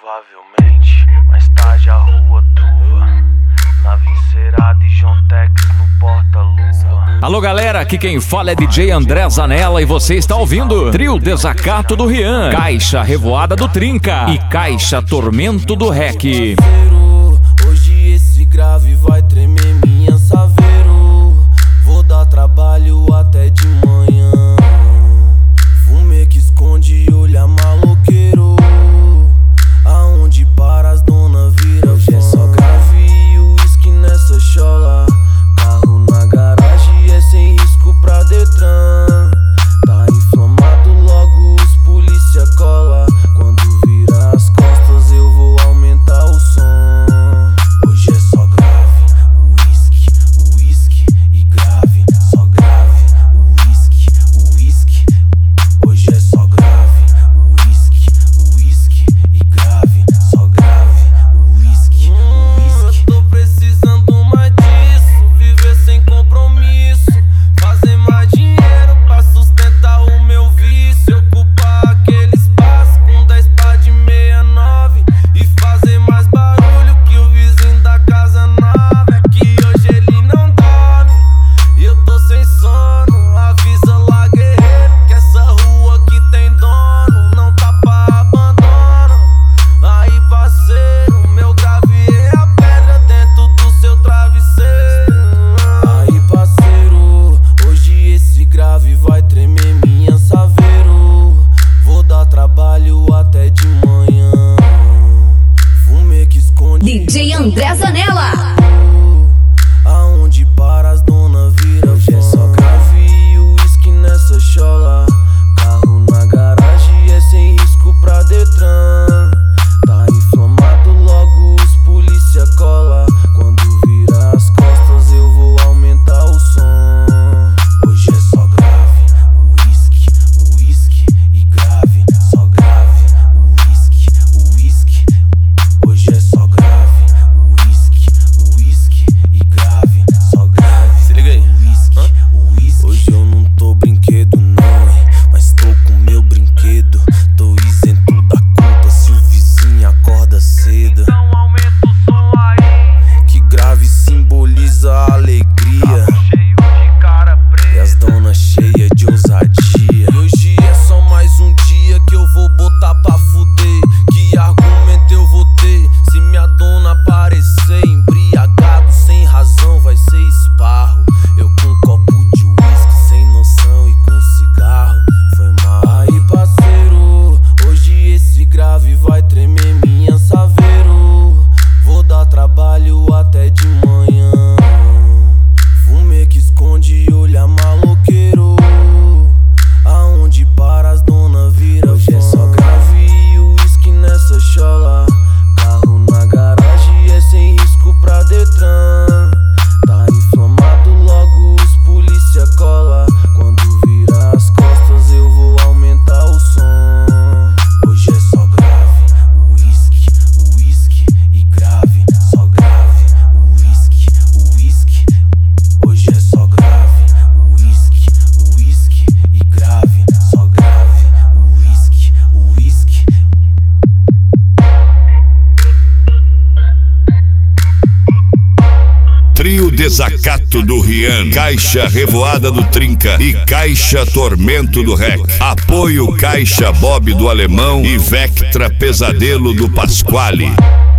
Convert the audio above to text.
Provavelmente, mais tarde a rua truva, nave encerada e John Tex no porta-luva. Alô galera, aqui quem fala é DJ André Zanella e você está ouvindo Trio Desacato do Rian, Caixa Revoada do Trinca e Caixa Tormento do Rec. Hoje esse grave vai tremer minha saveiro. Vou dar trabalho até de manhã. Fumê que esconde e olha maloqueiro. Aonde para as dona vira. Hoje é só grave e uísque nessa chola. Carro na garagem é sem risco pra Detran. Tá inflamado, logo os polícia cola. Quando vira as costas eu vou aumentar o som. Hoje é só grave, uísque e grave. Só grave, uísque. Hoje é só grave, uísque e grave. Só grave, uísque. Eu tô precisando mais disso, viver sem compromisso, fazer mais dinheiro pra sustentar o meu vício, ocupar aquele espaço com 10 pá de 69 e fazer mais barulho que o vizinho da casa nova. É que hoje ele não dorme e eu tô sem sono. Avisa lá, guerreiro, que essa rua aqui tem dono, não tá pra abandono. Aí, parceiro, meu grave é a pedra dentro do seu travesseiro. Aí, parceiro, hoje esse grave vai tremer minha saveiro. Vou dar trabalho até de manhã. Fumê que esconde DJ André Zanella. Aonde para as dona vira. Hoje é só grave e uísque nessa chola. Carro na garagem é sem risco pra Detran. Tá inflamado, logo os polícia cola. Quando vira as costas eu vou aumentar o som. Hoje é só grave, uísque e grave. Só grave, uísque. Hoje é só grave, uísque e grave. Só grave. Se liga aí. Uísque. Hoje eu não tô brinquedo não, hein, mas tô com meu brinquedo. Tô isento da culpa se o vizinho acorda cedo. Então aumenta o som aí, que grave simboliza a alegria, cheio de cara preta e as donas cheias de ousadia. E hoje é só mais um dia que eu vou botar pra fuder. Que argumento eu vou ter se minha dona aparecer embriagado sem razão? Vai ser esparro. Eu com um copo de uísque sem noção e com cigarro. Foi mal. Aí, parceiro, hoje esse grave vai tremer minha saveiro. Vou dar trabalho até de manhã. Fumê que esconde e olha maloqueiro. Aonde para as dona vira. Hoje é só grave e uísque nessa chola. Carro na garagem é sem risco pra Detran. Tá inflamado, logo os polícia cola. Quando vira as costas eu vou aumentar o som. Hoje é só grave, uísque e grave. Só grave, uísque. Hoje é só grave, uísque e grave. Só grave, uísque. Trio Desacato do Rian, Caixa Revoada do Trinca e Caixa Tormento do Rec. Apoio Caixa Bob do Alemão e Vectra Pesadelo do Pasquale.